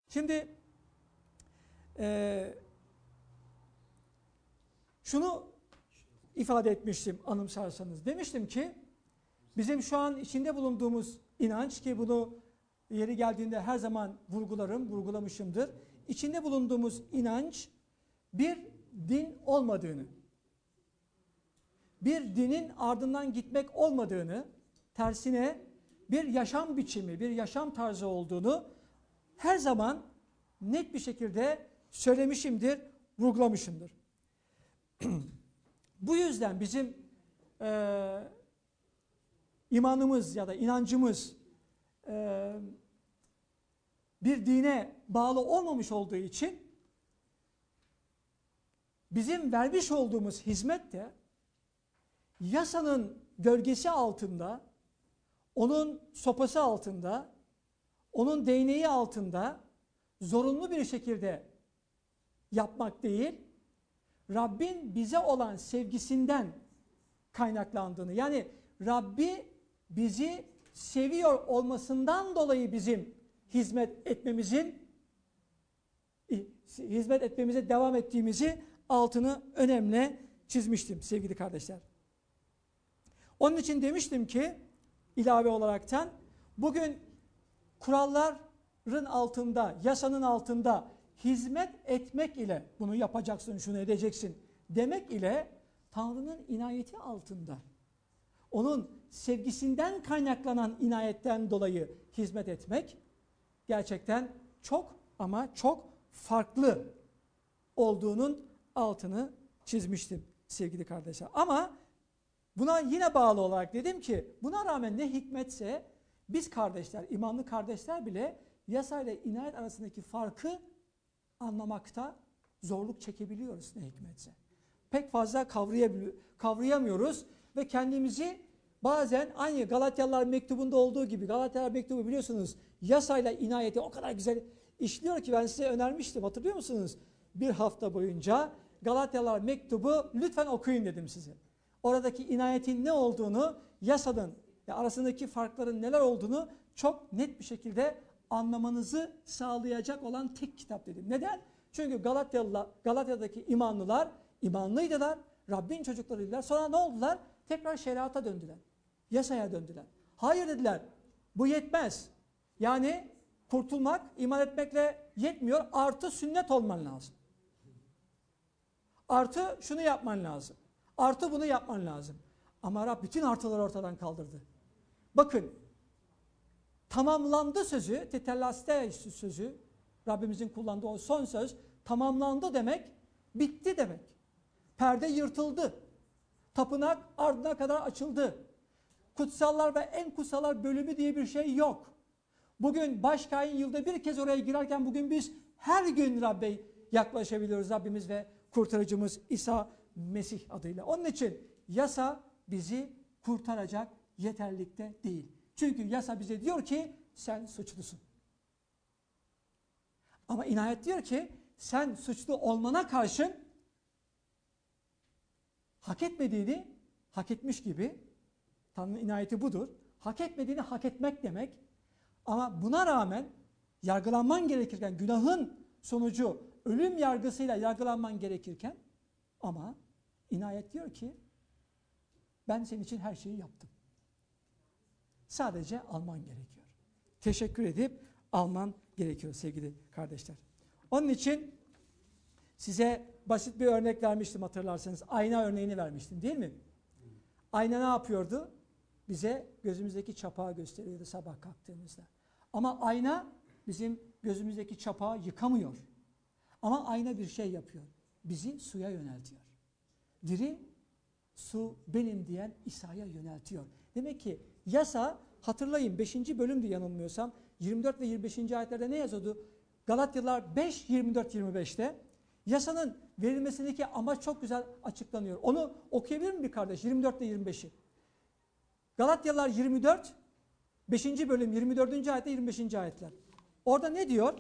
Şimdi şunu ifade etmiştim anımsarsanız. Demiştim ki bizim şu an içinde bulunduğumuz inanç, ki bunu yeri geldiğinde her zaman vurgulamışımdır. İçinde bulunduğumuz inanç bir din olmadığını, bir dinin ardından gitmek olmadığını, tersine bir yaşam biçimi, bir yaşam tarzı olduğunu her zaman net bir şekilde söylemişimdir, vurgulamışımdır. Bu yüzden bizim imanımız ya da inancımız bir dine bağlı olmamış olduğu için bizim vermiş olduğumuz hizmet de yasanın gölgesi altında, onun sopası altında, onun değneği altında zorunlu bir şekilde yapmak değil, Rabbin bize olan sevgisinden kaynaklandığını, yani Rabbi bizi seviyor olmasından dolayı bizim hizmet etmemize devam ettiğimizi altını önemli çizmiştim sevgili kardeşler. Onun için demiştim ki ilave olaraktan bugün kuralların altında, yasanın altında hizmet etmek ile bunu yapacaksın, şunu edeceksin demek ile Tanrı'nın inayeti altında, onun sevgisinden kaynaklanan inayetten dolayı hizmet etmek gerçekten çok ama çok farklı olduğunun altını çizmiştim sevgili kardeşler. Ama buna yine bağlı olarak dedim ki buna rağmen ne hikmetse biz kardeşler, imanlı kardeşler bile yasayla inayet arasındaki farkı anlamakta zorluk çekebiliyoruz ne hikmetse. Pek fazla kavrayamıyoruz ve kendimizi bazen aynı Galatyalılar mektubunda olduğu gibi, Galatyalılar mektubu biliyorsunuz yasayla inayeti o kadar güzel işliyor ki ben size önermiştim, hatırlıyor musunuz? Bir hafta boyunca Galatyalılar mektubu lütfen okuyun dedim size. Oradaki inayetin ne olduğunu, yasanın arasındaki farkların neler olduğunu çok net bir şekilde anlamanızı sağlayacak olan tek kitap dedim. Neden? Çünkü Galatya'daki imanlılar imanlıydılar, Rabbin çocuklarıydılar. Sonra ne oldular? Tekrar şeriata döndüler. Yasaya döndüler. Hayır dediler, bu yetmez. Yani kurtulmak, iman etmekle yetmiyor. Artı sünnet olman lazım. Artı şunu yapman lazım. Artı bunu yapman lazım. Ama Rab bütün artıları ortadan kaldırdı. Bakın, tamamlandı sözü, tetellaste sözü, Rabbimizin kullandığı o son söz, tamamlandı demek, bitti demek. Perde yırtıldı. Tapınak ardına kadar açıldı. Kutsallar ve en kutsallar bölümü diye bir şey yok. Bugün başkâhin yılda bir kez oraya girerken bugün biz her gün Rabbe yaklaşabiliyoruz. Rabbimiz ve kurtarıcımız İsa Mesih adıyla. Onun için yasa bizi kurtaracak yeterlikte değil. Çünkü yasa bize diyor ki sen suçlusun. Ama inayet diyor ki sen suçlu olmana karşın hak etmediğini hak etmiş gibi, Tanrı'nın inayeti budur. Hak etmediğini hak etmek demek. Ama buna rağmen yargılanman gerekirken, günahın sonucu ölüm yargısıyla yargılanman gerekirken, ama inayet diyor ki ben senin için her şeyi yaptım. Sadece alman gerekiyor. Teşekkür edip alman gerekiyor sevgili kardeşler. Onun için size basit bir örnek vermiştim hatırlarsanız. Ayna örneğini vermiştim değil mi? Ayna ne yapıyordu? Bize gözümüzdeki çapağı gösteriyordu sabah kalktığımızda. Ama ayna bizim gözümüzdeki çapağı yıkamıyor. Ama ayna bir şey yapıyor. Bizi suya yöneltiyor. Diri su benim diyen İsa'ya yöneltiyor. Demek ki yasa, hatırlayın 5. bölümdü yanılmıyorsam, 24 ve 25. ayetlerde ne yazıyordu? Galatyalılar 5, 24, 25'te yasanın verilmesindeki amaç çok güzel açıklanıyor. Onu okuyabilir mi bir kardeş? 24 ile 25'i. Galatyalılar 24, 5. bölüm 24. ayette 25. ayetler. Orada ne diyor?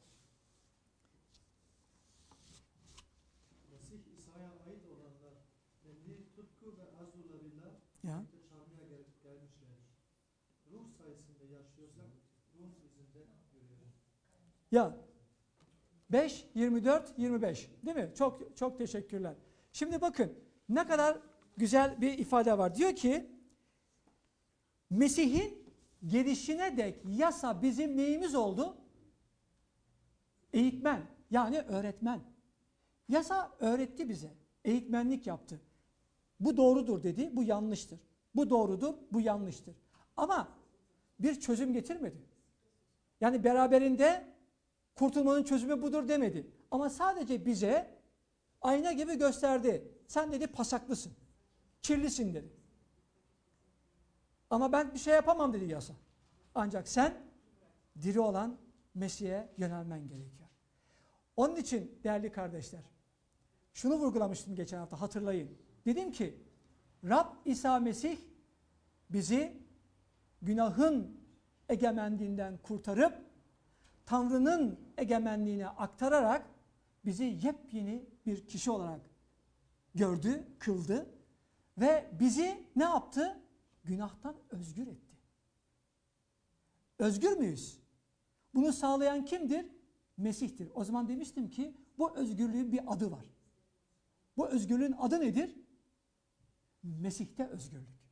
Mesih İsa'ya ait olanlar kendi tutku ve arzularıyla Tanrı'ya gelmişlerdir. Ruh sayesinde yaşıyorsak ruh izinde yürüyoruz. Ya 5, 24, 25 değil mi? Çok çok teşekkürler. Şimdi bakın ne kadar güzel bir ifade var. Diyor ki Mesih'in gelişine dek yasa bizim neyimiz oldu? Eğitmen, yani öğretmen. Yasa öğretti bize, eğitmenlik yaptı. Bu doğrudur dedi, bu yanlıştır. Bu doğrudur, bu yanlıştır. Ama bir çözüm getirmedi. Yani beraberinde kurtulmanın çözümü budur demedi. Ama sadece bize ayna gibi gösterdi. Sen dedi pasaklısın, kirlisin dedi. Ama ben bir şey yapamam dedi yasa. Ancak sen diri olan Mesih'e yönelmen gerekiyor. Onun için değerli kardeşler, şunu vurgulamıştım geçen hafta, hatırlayın. Dedim ki Rab İsa Mesih bizi günahın egemenliğinden kurtarıp Tanrı'nın egemenliğine aktararak bizi yepyeni bir kişi olarak gördü, kıldı ve bizi ne yaptı? Günahtan özgür etti. Özgür müyüz? Bunu sağlayan kimdir? Mesih'tir. O zaman demiştim ki bu özgürlüğün bir adı var. Bu özgürlüğün adı nedir? Mesih'te özgürlük.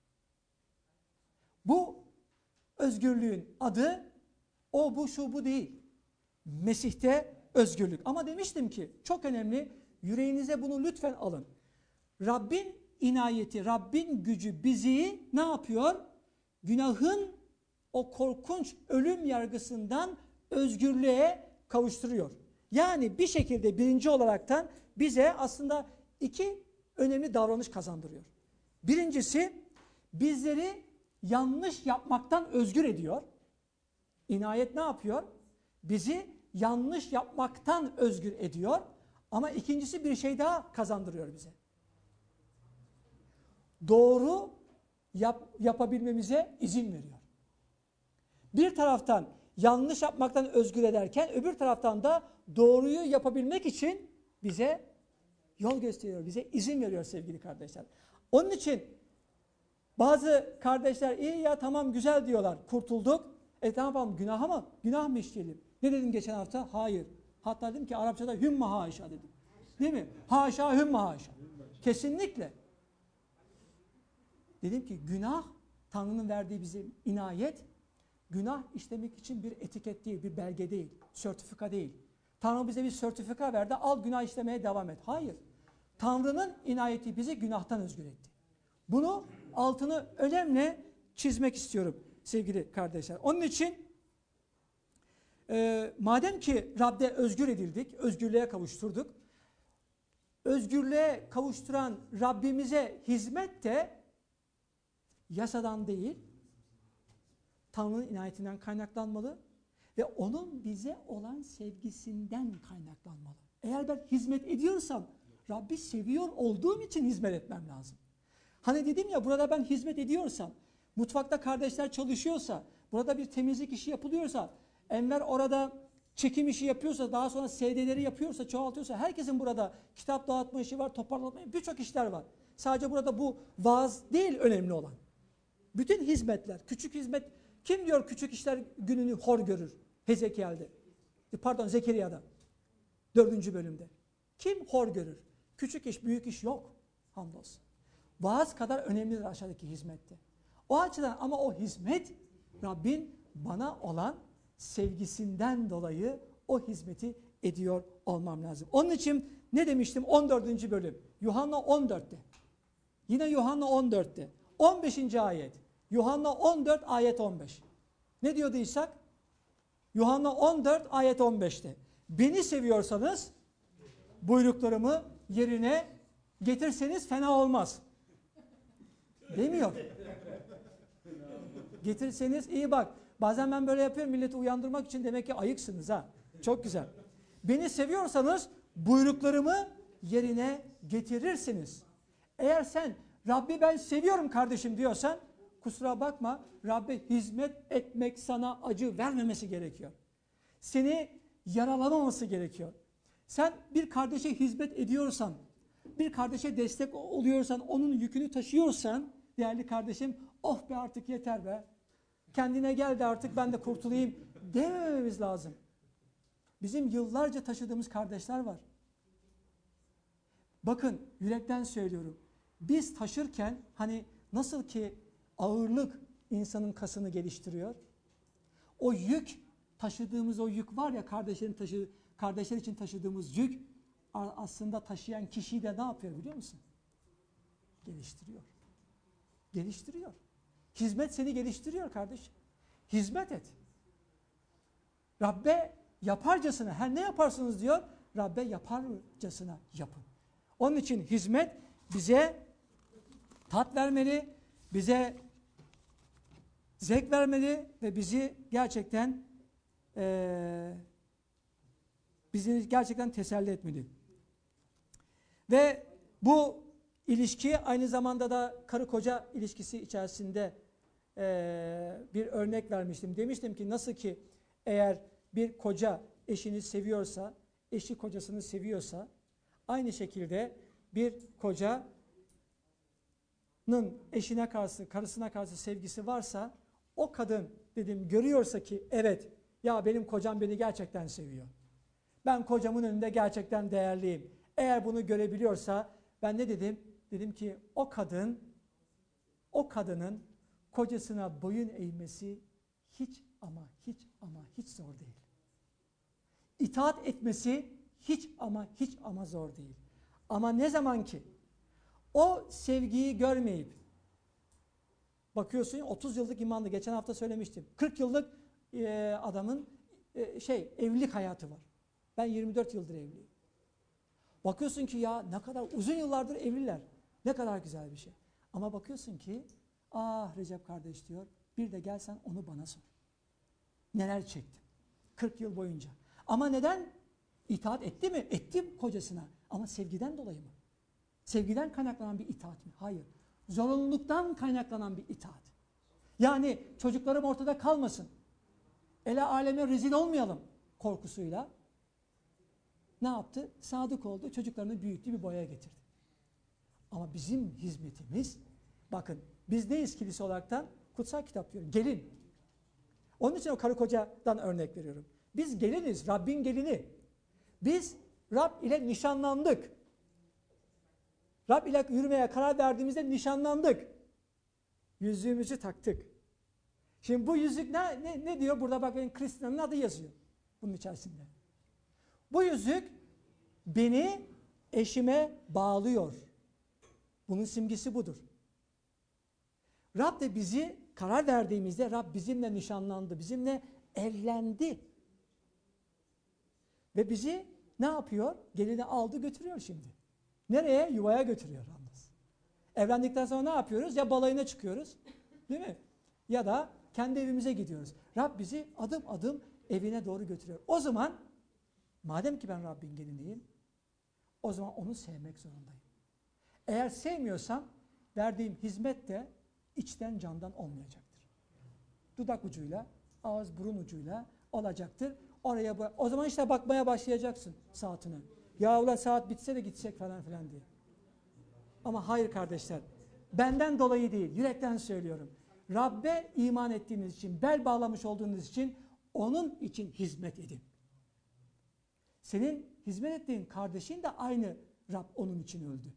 Bu özgürlüğün adı o, bu, şu, bu değil. Mesih'te özgürlük. Ama demiştim ki çok önemli, yüreğinize bunu lütfen alın. Rabbin inayeti, Rabbin gücü bizi ne yapıyor? Günahın o korkunç ölüm yargısından özgürlüğe kavuşturuyor. Yani bir şekilde birinci olaraktan bize aslında iki önemli davranış kazandırıyor. Birincisi bizleri yanlış yapmaktan özgür ediyor. İnayet ne yapıyor? Bizi yanlış yapmaktan özgür ediyor. Ama ikincisi bir şey daha kazandırıyor bize. Doğru yapabilmemize izin veriyor. Bir taraftan yanlış yapmaktan özgür ederken öbür taraftan da doğruyu yapabilmek için bize yol gösteriyor, bize izin veriyor sevgili kardeşler. Onun için bazı kardeşler iyi ya tamam güzel diyorlar, kurtulduk. Ne yapalım, günah mı? Günah mı işleyelim? Ne dedim geçen hafta? Hayır. Hatta dedim ki Arapçada hümme haşa dedim. Değil mi? Haşa hümme haşa. Kesinlikle. Dedim ki günah Tanrı'nın verdiği bize inayet, günah işlemek için bir etiket değil, bir belge değil, sertifika değil. Tanrı bize bir sertifika verdi, al günah işlemeye devam et. Hayır. Tanrı'nın inayeti bizi günahtan özgür etti. Bunu altını önemli çizmek istiyorum sevgili kardeşler. Onun için madem ki Rab'de özgür edildik, özgürlüğe kavuşturduk, özgürlüğe kavuşturan Rabbimize hizmet de yasadan değil, Tanrı'nın inayetinden kaynaklanmalı ve onun bize olan sevgisinden kaynaklanmalı. Eğer ben hizmet ediyorsam, Rabbi seviyor olduğum için hizmet etmem lazım. Hani dedim ya, burada ben hizmet ediyorsam, mutfakta kardeşler çalışıyorsa, burada bir temizlik işi yapılıyorsa, Enver orada çekim işi yapıyorsa, daha sonra SD'leri yapıyorsa, çoğaltıyorsa, herkesin burada kitap dağıtma işi var, toparlatma, birçok işler var. Sadece burada bu vaaz değil önemli olan. Bütün hizmetler, küçük hizmet, kim diyor küçük işler gününü hor görür? Zekeriya'da. 4. bölümde. Kim hor görür? Küçük iş, büyük iş yok. Hamdolsun. Vaaz kadar önemlidir aşağıdaki hizmette. O açıdan ama o hizmet Rabbin bana olan sevgisinden dolayı o hizmeti ediyor olmam lazım. Onun için ne demiştim? 14. bölüm. Yuhanna 14'te. Yine Yuhanna 14'te. 15. ayet. Yuhanna 14 ayet 15. Ne diyordu İshak? Yuhanna 14 ayet 15'te. Beni seviyorsanız buyruklarımı yerine getirseniz fena olmaz. Demiyor. Getirseniz iyi bak. Bazen ben böyle yapıyorum milleti uyandırmak için, demek ki ayıksınız ha. Çok güzel. Beni seviyorsanız buyruklarımı yerine getirirsiniz. Eğer sen Rabbi ben seviyorum kardeşim diyorsan, kusura bakma, Rabbe hizmet etmek sana acı vermemesi gerekiyor. Seni yaralamaması gerekiyor. Sen bir kardeşe hizmet ediyorsan, bir kardeşe destek oluyorsan, onun yükünü taşıyorsan, değerli kardeşim, oh be artık yeter be, kendine gel de artık ben de kurtulayım demememiz lazım. Bizim yıllarca taşıdığımız kardeşler var. Bakın yürekten söylüyorum. Biz taşırken hani nasıl ki ağırlık insanın kasını geliştiriyor. O yük, taşıdığımız o yük var ya, kardeşler için taşıdığımız yük aslında taşıyan kişiyi de ne yapıyor biliyor musun? Geliştiriyor. Geliştiriyor. Hizmet seni geliştiriyor kardeşim. Hizmet et. Rabbe yaparcasına, her ne yaparsınız diyor, Rabbe yaparcasına yapın. Onun için hizmet bize tat vermeli, bize zevk vermeli ve bizi gerçekten teselli etmeli. Ve bu ilişki aynı zamanda da karı koca ilişkisi içerisinde bir örnek vermiştim. Demiştim ki nasıl ki eğer bir koca eşini seviyorsa, eşi kocasını seviyorsa, aynı şekilde bir kocanın eşine karşı, karısına karşı sevgisi varsa, o kadın dedim görüyorsa ki evet ya benim kocam beni gerçekten seviyor. Ben kocamın önünde gerçekten değerliyim. Eğer bunu görebiliyorsa ben ne dedim? Dedim ki o kadının kocasına boyun eğmesi hiç zor değil. İtaat etmesi hiç ama zor değil. Ama ne zaman ki o sevgiyi görmeyip bakıyorsun 30 yıllık imanlı, geçen hafta söylemiştim. 40 yıllık adamın evlilik hayatı var. Ben 24 yıldır evliyim. Bakıyorsun ki ya ne kadar uzun yıllardır evliler. Ne kadar güzel bir şey. Ama bakıyorsun ki Recep kardeş diyor, bir de gelsen onu bana sor. Neler çektim 40 yıl boyunca. Ama neden? İtaat etti mi? Ettim kocasına. Ama sevgiden dolayı mı? Sevgiden kaynaklanan bir itaat mi? Hayır. Zorunluluktan kaynaklanan bir itaat. Yani çocuklarım ortada kalmasın. Ele aleme rezil olmayalım korkusuyla. Ne yaptı? Sadık oldu. Çocuklarını büyüttü, bir boyaya getirdi. Ama bizim hizmetimiz, bakın biz neyiz kilise olaraktan? Kutsal kitap diyor. Gelin. Onun için o karı kocadan örnek veriyorum. Biz geliniz. Rabbin gelini. Biz Rab ile nişanlandık. Rab ile yürümeye karar verdiğimizde nişanlandık. Yüzüğümüzü taktık. Şimdi bu yüzük ne diyor? Burada bak benim Kristiyan'ın adı yazıyor. Bunun içerisinde. Bu yüzük beni eşime bağlıyor. Bunun simgesi budur. Rab de bizi karar verdiğimizde Rab bizimle nişanlandı, bizimle evlendi. Ve bizi ne yapıyor? Gelini aldı götürüyor şimdi. Nereye? Yuvaya götürüyor yalnız. Evlendikten sonra ne yapıyoruz? Ya balayına çıkıyoruz, değil mi? Ya da kendi evimize gidiyoruz. Rab bizi adım adım evine doğru götürüyor. O zaman madem ki ben Rabbin geliniyim, o zaman onu sevmek zorundayım. Eğer sevmiyorsam verdiğim hizmet de içten candan olmayacaktır. Dudak ucuyla, ağız burun ucuyla olacaktır. O zaman işte bakmaya başlayacaksın saatine. Ya ulan saat bitse de gitsek falan filan diye. Ama hayır kardeşler, benden dolayı değil, yürekten söylüyorum. Rabbe iman ettiğiniz için, bel bağlamış olduğunuz için onun için hizmet edin. Senin hizmet ettiğin kardeşin de aynı Rab onun için öldü.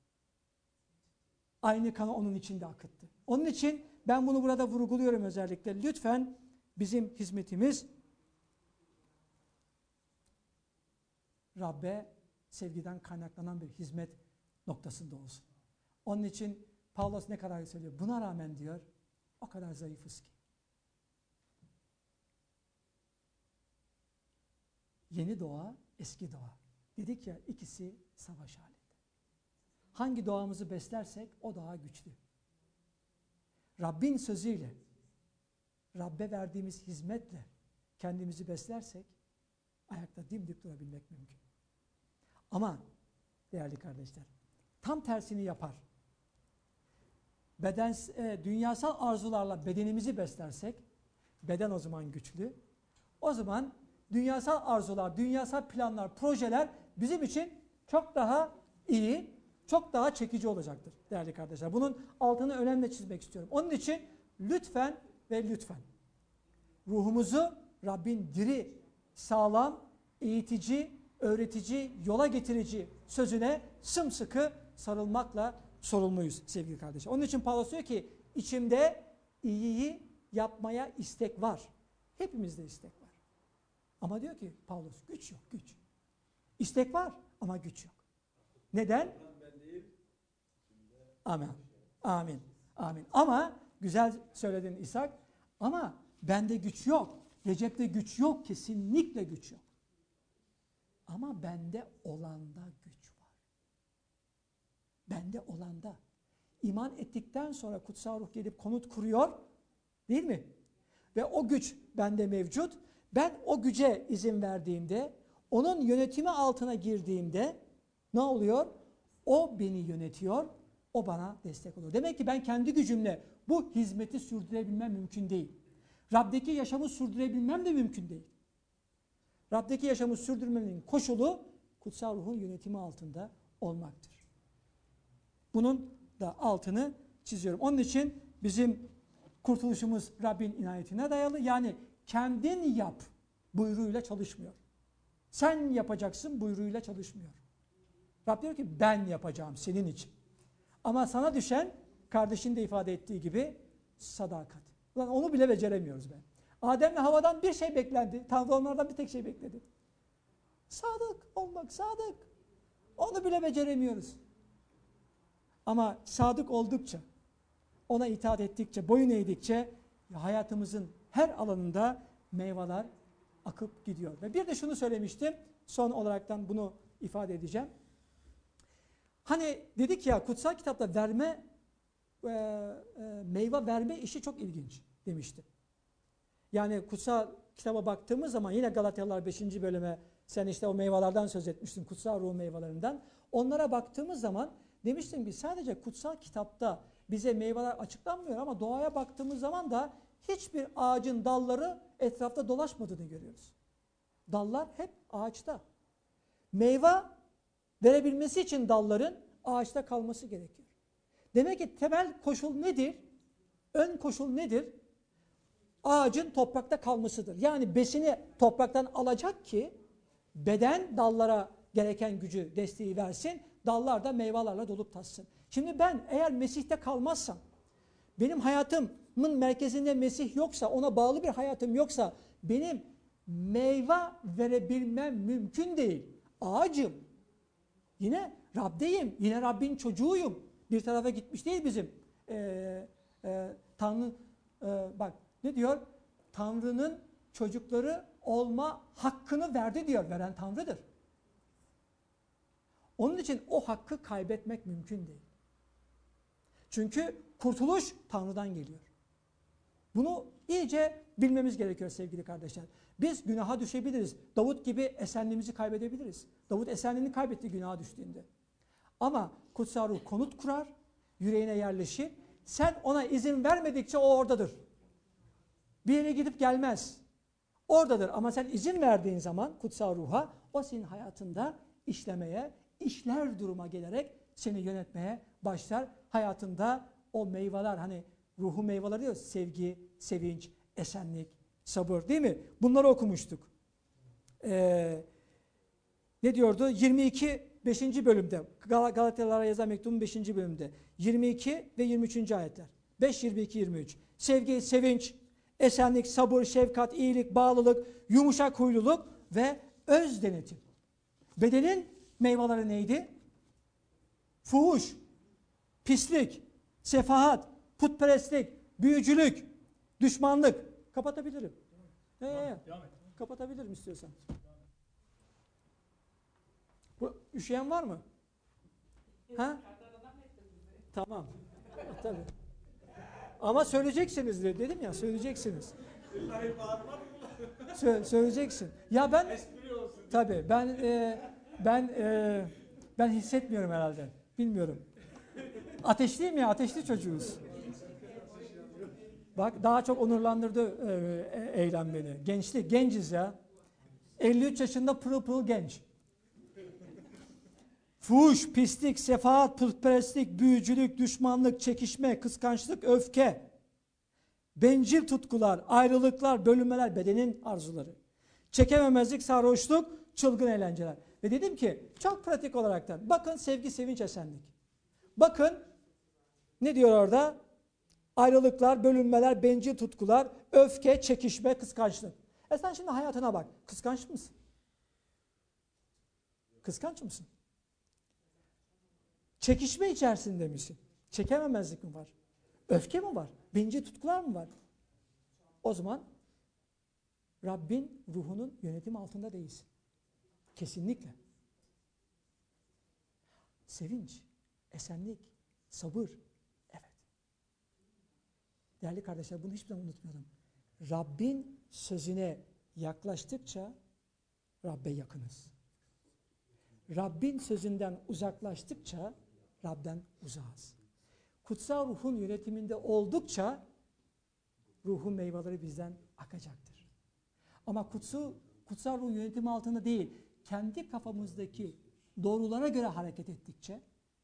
Aynı kanı onun için de akıttı. Onun için ben bunu burada vurguluyorum özellikle. Lütfen bizim hizmetimiz Rabbe sevgiden kaynaklanan bir hizmet noktasında olsun. Onun için Pavlos ne kadar söylüyor? Buna rağmen diyor, o kadar zayıfız ki. Yeni doğa, eski doğa. Dedik ya, ikisi savaş halinde. Hangi doğamızı beslersek o daha güçlü. Rabbin sözüyle, Rabbe verdiğimiz hizmetle kendimizi beslersek ayakta dimdik durabilmek mümkün. Ama değerli kardeşler, tam tersini yapar. Dünyasal arzularla bedenimizi beslersek, beden o zaman güçlü. O zaman dünyasal arzular, dünyasal planlar, projeler bizim için çok daha iyi, çok daha çekici olacaktır değerli kardeşler. Bunun altını önemli çizmek istiyorum. Onun için lütfen ruhumuzu Rabbin diri, sağlam eğitici, öğretici, yola getirici sözüne sımsıkı sarılmakla sorumluyuz sevgili kardeşler. Onun için Pavlos diyor ki içimde iyiyi yapmaya istek var. Hepimizde istek var. Ama diyor ki Pavlos güç yok, güç. İstek var ama güç yok. Neden? Amin. Amin. Amin. Ama güzel söyledin İshak. Ama bende güç yok. Recep'te güç yok. Kesinlikle güç yok. Ama bende olanda güç var. Bende olanda. İman ettikten sonra kutsal ruh gelip konut kuruyor. Değil mi? Ve o güç bende mevcut. Ben o güce izin verdiğimde, onun yönetimi altına girdiğimde ne oluyor? O beni yönetiyor. O bana destek oluyor. Demek ki ben kendi gücümle bu hizmeti sürdürebilmem mümkün değil. Rab'deki yaşamı sürdürebilmem de mümkün değil. Rab'deki yaşamı sürdürmenin koşulu kutsal ruhun yönetimi altında olmaktır. Bunun da altını çiziyorum. Onun için bizim kurtuluşumuz Rabbin inayetine dayalı. Yani kendin yap buyruğuyla çalışmıyor. Sen yapacaksın buyruğuyla çalışmıyor. Rab diyor ki ben yapacağım senin için. Ama sana düşen kardeşin de ifade ettiği gibi sadakat. Ulan onu bile beceremiyoruz be. Adem'le Havva'dan bir şey beklendi. Tanrı onlardan bir tek şey bekledi. Sadık olmak, sadık. Onu bile beceremiyoruz. Ama sadık oldukça, ona itaat ettikçe, boyun eğdikçe hayatımızın her alanında meyveler akıp gidiyor. Ve bir de şunu söylemiştim, son olaraktan bunu ifade edeceğim. Hani dedik ya kutsal kitapta verme, meyve verme işi çok ilginç demiştim. Yani kutsal kitaba baktığımız zaman yine Galatyalılar 5. bölüme sen işte o meyvelerden söz etmiştin, kutsal ruh meyvelerinden. Onlara baktığımız zaman demiştim ki sadece kutsal kitapta bize meyveler açıklanmıyor ama doğaya baktığımız zaman da hiçbir ağacın dalları etrafta dolaşmadığını görüyoruz. Dallar hep ağaçta. Meyve verebilmesi için dalların ağaçta kalması gerekiyor. Demek ki temel koşul nedir? Ön koşul nedir? Ağacın toprakta kalmasıdır. Yani besini topraktan alacak ki beden dallara gereken gücü, desteği versin. Dallar da meyvelerle dolup taşsın. Şimdi ben eğer Mesih'te kalmazsam, benim hayatımın merkezinde Mesih yoksa, ona bağlı bir hayatım yoksa benim meyve verebilmem mümkün değil. Ağacım. Yine Rab'deyim. Yine Rabbin çocuğuyum. Bir tarafa gitmiş değil bizim. Tanrı bak ne diyor? Tanrı'nın çocukları olma hakkını verdi diyor. Veren Tanrı'dır. Onun için o hakkı kaybetmek mümkün değil. Çünkü kurtuluş Tanrı'dan geliyor. Bunu iyice bilmemiz gerekiyor sevgili kardeşler. Biz günaha düşebiliriz. Davut gibi esenliğimizi kaybedebiliriz. Davut esenliğini kaybetti günaha düştüğünde. Ama kutsal ruh konut kurar, yüreğine yerleşir. Sen ona izin vermedikçe o oradadır. Bir yere gidip gelmez. Oradadır ama sen izin verdiğin zaman kutsal ruha o senin hayatında işlemeye, işler duruma gelerek seni yönetmeye başlar. Hayatında o meyveler hani ruhu meyveleri diyor sevgi, sevinç, esenlik, sabır değil mi? Bunları okumuştuk. Ne diyordu? 5. bölümde Galatyalılara yazan mektubun 5. bölümde 22 ve 23. ayetler. 5, 22, 23. Sevgi, sevinç, esenlik, sabır, şefkat, iyilik, bağlılık, yumuşak huyluluk ve öz denetim. Bedenin meyveleri neydi? Fuhuş, pislik, sefahat, putperestlik, büyücülük, düşmanlık. Kapatabilirim. Kapatabilirim istiyorsan. Bu, üşüyen var mı? Ha? Tamam. Tabii. Ama söyleyeceksiniz dedim ya, söyleyeceksiniz. Söyleyeceksin. Ya ben tabii ben hissetmiyorum herhalde. Bilmiyorum. Ateşliyim ya, ateşli çocuğuz. Bak daha çok onurlandırdı eylem beni. Gençlik, genciz ya. 53 yaşında pırıl pırıl genç. Fuhuş, pislik, sefahat, putperestlik, büyücülük, düşmanlık, çekişme, kıskançlık, öfke, bencil tutkular, ayrılıklar, bölünmeler, bedenin arzuları. Çekememezlik, sarhoşluk, çılgın eğlenceler. Ve dedim ki çok pratik olaraktan bakın sevgi, sevinç, esenlik. Bakın ne diyor orada? Ayrılıklar, bölünmeler, bencil tutkular, öfke, çekişme, kıskançlık. Sen şimdi hayatına bak. Kıskanç mısın? Kıskanç mısın? Çekişme içerisinde misin? Çekememezlik mi var? Öfke mi var? Bencil tutkular mı var? O zaman Rabbin ruhunun yönetimi altında değilsin. Kesinlikle. Sevinç, esenlik, sabır. Evet. Değerli kardeşler, bunu hiçbir zaman unutmayalım. Rabbin sözüne yaklaştıkça Rabbe yakınız. Rabbin sözünden uzaklaştıkça Rab'den uzağız. Kutsal ruhun yönetiminde oldukça ruhun meyveleri bizden akacaktır. Ama kutsal ruhun yönetimi altında değil, kendi kafamızdaki doğrulara göre hareket ettikçe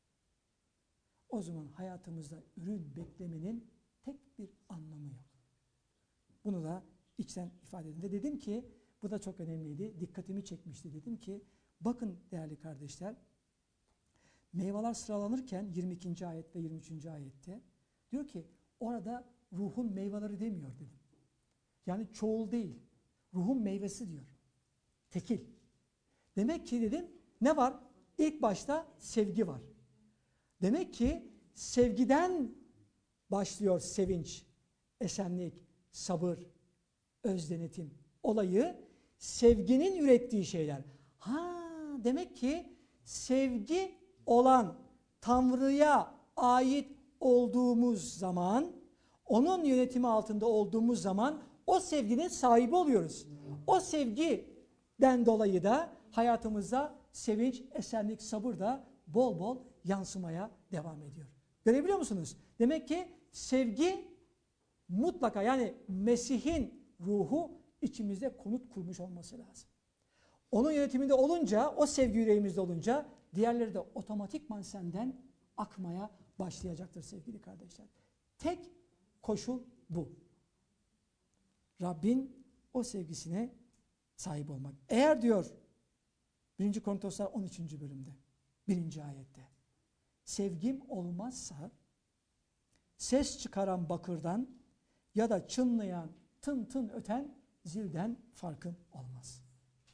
o zaman hayatımızda ürün beklemenin tek bir anlamı yok. Bunu da içten ifade edin. Ve dedim ki, bu da çok önemliydi, dikkatimi çekmişti. Dedim ki, bakın değerli kardeşler, meyveler sıralanırken 22. ayet ve 23. ayette diyor ki, orada ruhun meyveleri demiyor dedim. Yani çoğul değil, ruhun meyvesi diyor. Tekil. Demek ki dedim, ne var? İlk başta sevgi var. Demek ki sevgiden başlıyor sevinç, esenlik, sabır, özdenetim olayı, sevginin ürettiği şeyler. Demek ki sevgi olan Tanrı'ya ait olduğumuz zaman, onun yönetimi altında olduğumuz zaman o sevginin sahibi oluyoruz. O sevgiden dolayı da hayatımızda sevinç, esenlik, sabır da bol bol yansımaya devam ediyor. Görebiliyor musunuz? Demek ki sevgi mutlaka, yani Mesih'in ruhu içimizde konut kurmuş olması lazım. Onun yönetiminde olunca, o sevgi yüreğimizde olunca diğerleri de otomatikman senden akmaya başlayacaktır sevgili kardeşler. Tek koşul bu. Rabbin o sevgisine sahip olmak. Eğer diyor 1. Korintoslar 13. bölümde 1. ayette sevgim olmazsa ses çıkaran bakırdan ya da çınlayan, tın tın öten zilden farkım olmaz.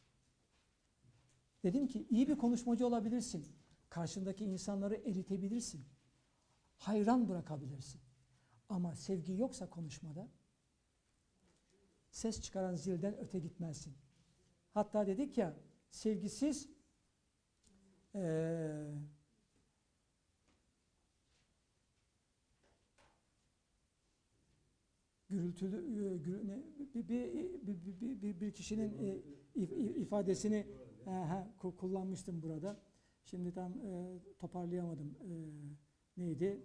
Dedim ki iyi bir konuşmacı olabilirsin. Karşındaki insanları eritebilirsin. Hayran bırakabilirsin. Ama sevgi yoksa konuşmada ses çıkaran zilden öte gitmezsin. Hatta dedik ya, sevgisiz gürültülü bir kişinin ifadesini kullanmıştım burada. Şimdi tam toparlayamadım. Neydi?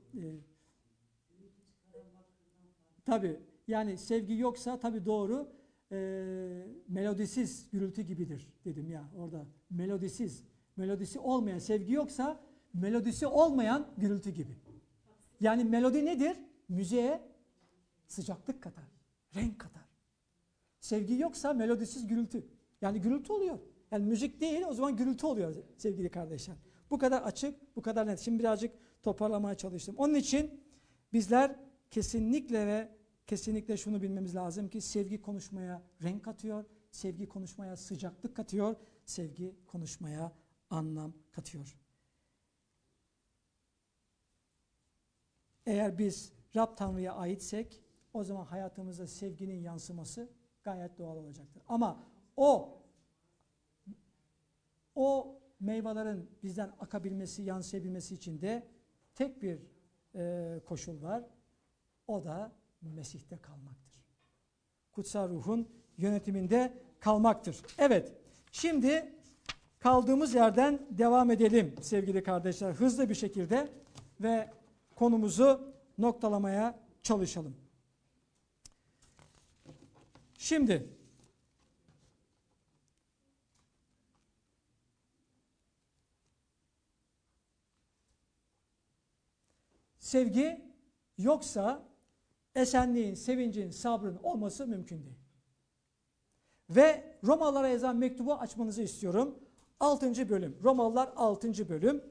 Tabii, yani sevgi yoksa tabii doğru, melodisiz gürültü gibidir dedim ya orada. Melodisiz, melodisi olmayan, sevgi yoksa melodisi olmayan gürültü gibi. Yani melodi nedir? Müziğe sıcaklık katar, renk katar. Sevgi yoksa melodisiz gürültü. Yani gürültü oluyor. Yani müzik değil, o zaman gürültü oluyor sevgili kardeşler. Bu kadar açık, bu kadar net. Şimdi birazcık toparlamaya çalıştım. Onun için bizler kesinlikle ve kesinlikle şunu bilmemiz lazım ki sevgi konuşmaya renk katıyor, sevgi konuşmaya sıcaklık katıyor, sevgi konuşmaya anlam katıyor. Eğer biz Rab Tanrı'ya aitsek o zaman hayatımızda sevginin yansıması gayet doğal olacaktır. Ama o meyvelerin bizden akabilmesi, yansıyabilmesi için de tek bir koşul var. O da Mesih'te kalmaktır. Kutsal ruhun yönetiminde kalmaktır. Evet, şimdi kaldığımız yerden devam edelim sevgili kardeşler. Hızlı bir şekilde ve konumuzu noktalamaya çalışalım. Şimdi sevgi yoksa esenliğin, sevincin, sabrın olması mümkün değil. Ve Romalılara yazan mektubu açmanızı istiyorum. 6. bölüm. Romalılar 6. bölüm.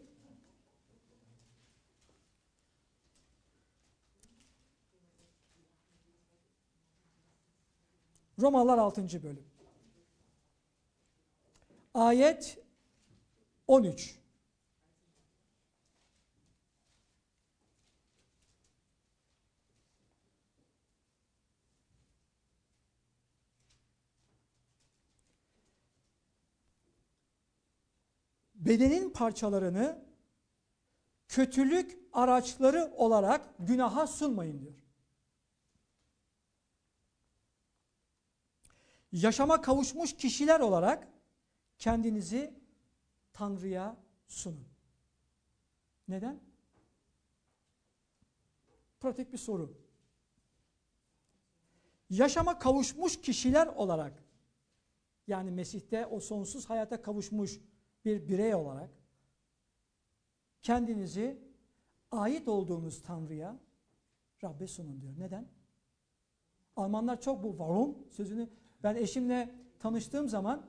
Romalılar 6. bölüm. Ayet 13. Bedenin parçalarını kötülük araçları olarak günaha sunmayın diyor. Yaşama kavuşmuş kişiler olarak kendinizi Tanrı'ya sunun. Neden? Pratik bir soru. Yaşama kavuşmuş kişiler olarak, yani Mesih'te o sonsuz hayata kavuşmuş bir birey olarak kendinizi ait olduğunuz Tanrı'ya, Rabbe sunun diyor. Neden? Almanlar çok bu warum sözünü, ben eşimle tanıştığım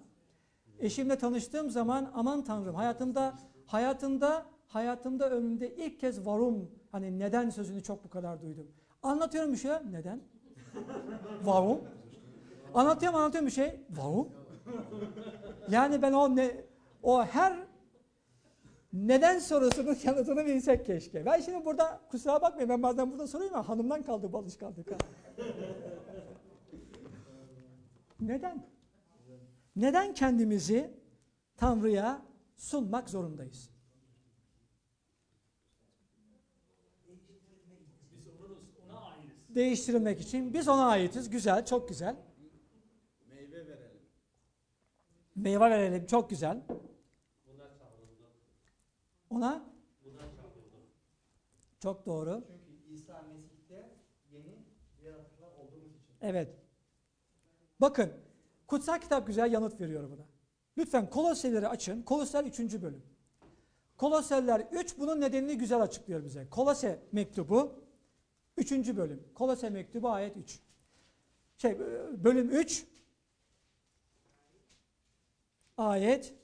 zaman aman Tanrım, hayatımda ömrümde ilk kez warum, hani neden sözünü çok bu kadar duydum. Anlatıyorum bir şey, neden? Warum? Anlatıyorum bir şey, warum? Yani ben o her neden sorusunun yanıtını bilsek keşke. Ben şimdi burada, kusura bakmayın, ben bazen burada soruyorum ama hanımdan kaldı bu alışkanlık. Neden? Neden kendimizi Tanrı'ya sunmak zorundayız? Biz ona aitiz. Değiştirilmek için. Biz ona aitiz. Güzel, çok güzel. Meyve verelim. Meyve verelim, çok güzel. Ona? Çok doğru. Çünkü İsa Mesih'te yeni yaratıklar olduğumuz için. Evet. Bakın, kutsal kitap güzel yanıt veriyor buna. Lütfen Kolosserleri açın. Kolosser 3. bölüm. Kolosserler 3 bunun nedenini güzel açıklıyor bize. Kolose mektubu 3. bölüm. Kolose mektubu ayet 3. Bölüm 3 ayet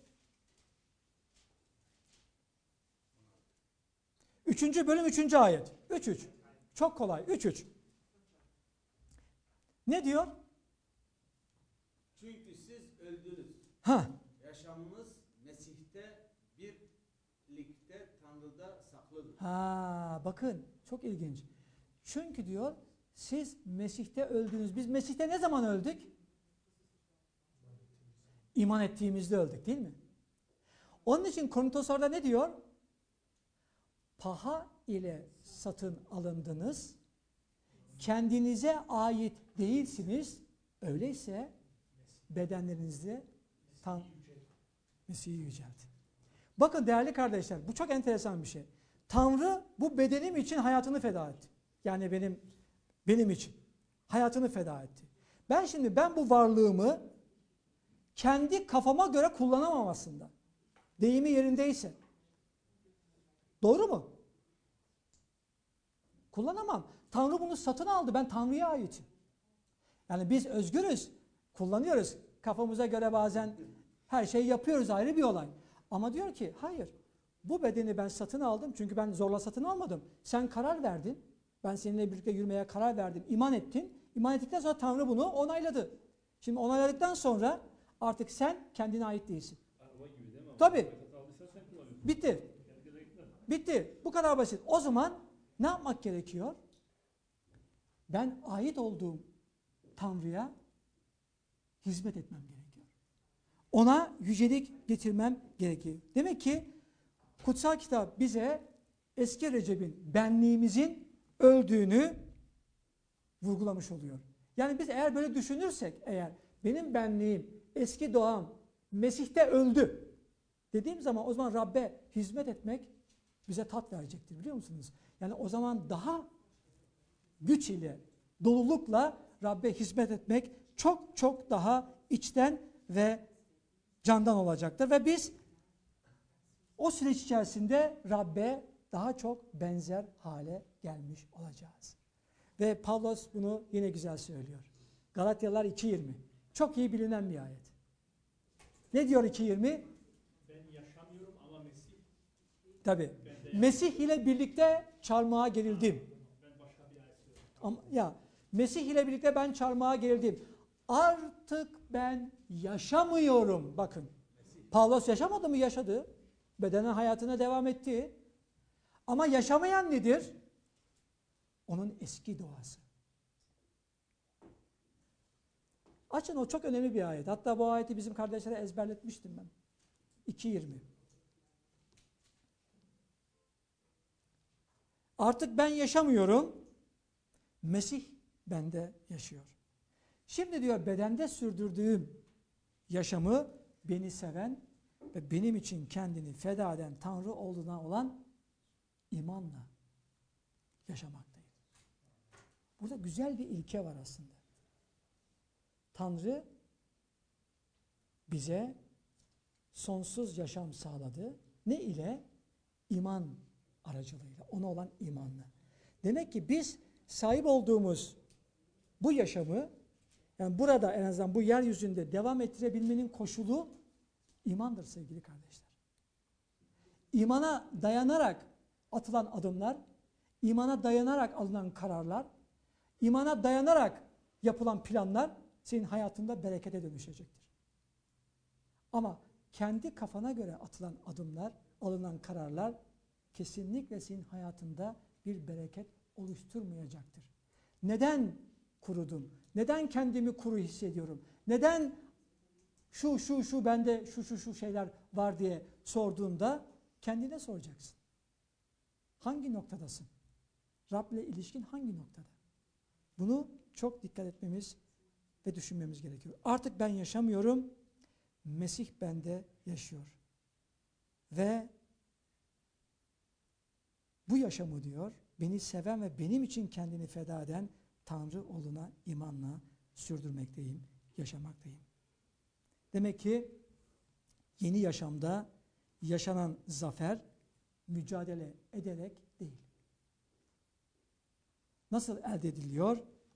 3. bölüm 3. ayet. 3. Çok kolay. 3. Ne diyor? Çünkü siz öldünüz. Yaşamınız Mesih'te birlikte Tanrı'da saklıdır. Bakın çok ilginç. Çünkü diyor siz Mesih'te öldünüz. Biz Mesih'te ne zaman öldük? İman ettiğimizde öldük, değil mi? Onun için Korintoslerde ne diyor? Paha ile satın alındınız. Kendinize ait değilsiniz. Öyleyse bedenlerinizde Mesih'i yüceltin. Bakın değerli kardeşler, bu çok enteresan bir şey. Tanrı bu bedenim için hayatını feda etti. Yani benim için hayatını feda etti. Ben bu varlığımı kendi kafama göre kullanamam aslında. Deyimi yerindeyse. Doğru mu? Kullanamam. Tanrı bunu satın aldı. Ben Tanrı'ya aitim. Yani biz özgürüz. Kullanıyoruz. Kafamıza göre bazen her şeyi yapıyoruz, ayrı bir olay. Ama diyor ki hayır. Bu bedeni ben satın aldım. Çünkü ben zorla satın almadım. Sen karar verdin. Ben seninle birlikte yürümeye karar verdim. İman ettin. İman ettikten sonra Tanrı bunu onayladı. Şimdi onayladıktan sonra artık sen kendine ait değilsin. Araba gibi değil mi? Tabii. Bitti. Bitti. Bu kadar basit. O zaman ne yapmak gerekiyor? Ben ait olduğum Tanrı'ya hizmet etmem gerekiyor. Ona yücelik getirmem gerekiyor. Demek ki kutsal kitap bize eski Recep'in benliğimizin öldüğünü vurgulamış oluyor. Yani biz eğer böyle düşünürsek, eğer benim benliğim, eski doğam Mesih'te öldü dediğim zaman, o zaman Rabbe hizmet etmek bize tat verecektir, biliyor musunuz? Yani o zaman daha güç ile, dolulukla Rabbe hizmet etmek çok çok daha içten ve candan olacaktır. Ve biz o süreç içerisinde Rabbe daha çok benzer hale gelmiş olacağız. Ve Pavlos bunu yine güzel söylüyor. Galatyalılar 2:20. Çok iyi bilinen bir ayet. Ne diyor 2.20? Ben yaşamıyorum ama Mesih. Tabi. Mesih ile birlikte çarmıha gerildim. Ben başka bir ayet söylüyorum. Ama, ya Mesih ile birlikte ben çarmıha gerildim. Artık ben yaşamıyorum. Bakın. Pavlos yaşamadı mı? Yaşadı. Bedenen hayatına devam etti. Ama yaşamayan nedir? Onun eski doğası. Açın, o çok önemli bir ayet. Hatta bu ayeti bizim kardeşlere ezberletmiştim ben. 2.20. Artık ben yaşamıyorum. Mesih bende yaşıyor. Şimdi diyor, bedende sürdürdüğüm yaşamı beni seven ve benim için kendini feda eden Tanrı olduğuna olan imanla yaşamaktayım. Burada güzel bir ilke var aslında. Tanrı bize sonsuz yaşam sağladı. Ne ile? İman aracılığıyla. Ona olan imanla. Demek ki biz sahip olduğumuz bu yaşamı, yani burada en azından bu yeryüzünde devam ettirebilmenin koşulu imandır sevgili kardeşler. İmana dayanarak atılan adımlar, imana dayanarak alınan kararlar, imana dayanarak yapılan planlar senin hayatında berekete dönüşecektir. Ama kendi kafana göre atılan adımlar, alınan kararlar kesinlikle senin hayatında bir bereket oluşturmayacaktır. Neden kurudum? Neden kendimi kuru hissediyorum? Neden şu bende şu şeyler var diye sorduğunda kendine soracaksın. Hangi noktadasın? Rab'le ilişkin hangi noktada? Bunu çok dikkat etmemiz ve düşünmemiz gerekiyor. Artık ben yaşamıyorum, Mesih bende yaşıyor. Ve bu yaşamı diyor, beni seven ve benim için kendini feda eden Tanrı olduğuna imanla sürdürmekteyim, yaşamaktayım. Demek ki yeni yaşamda yaşanan zafer mücadele ederek değil. Nasıl elde ediliyor?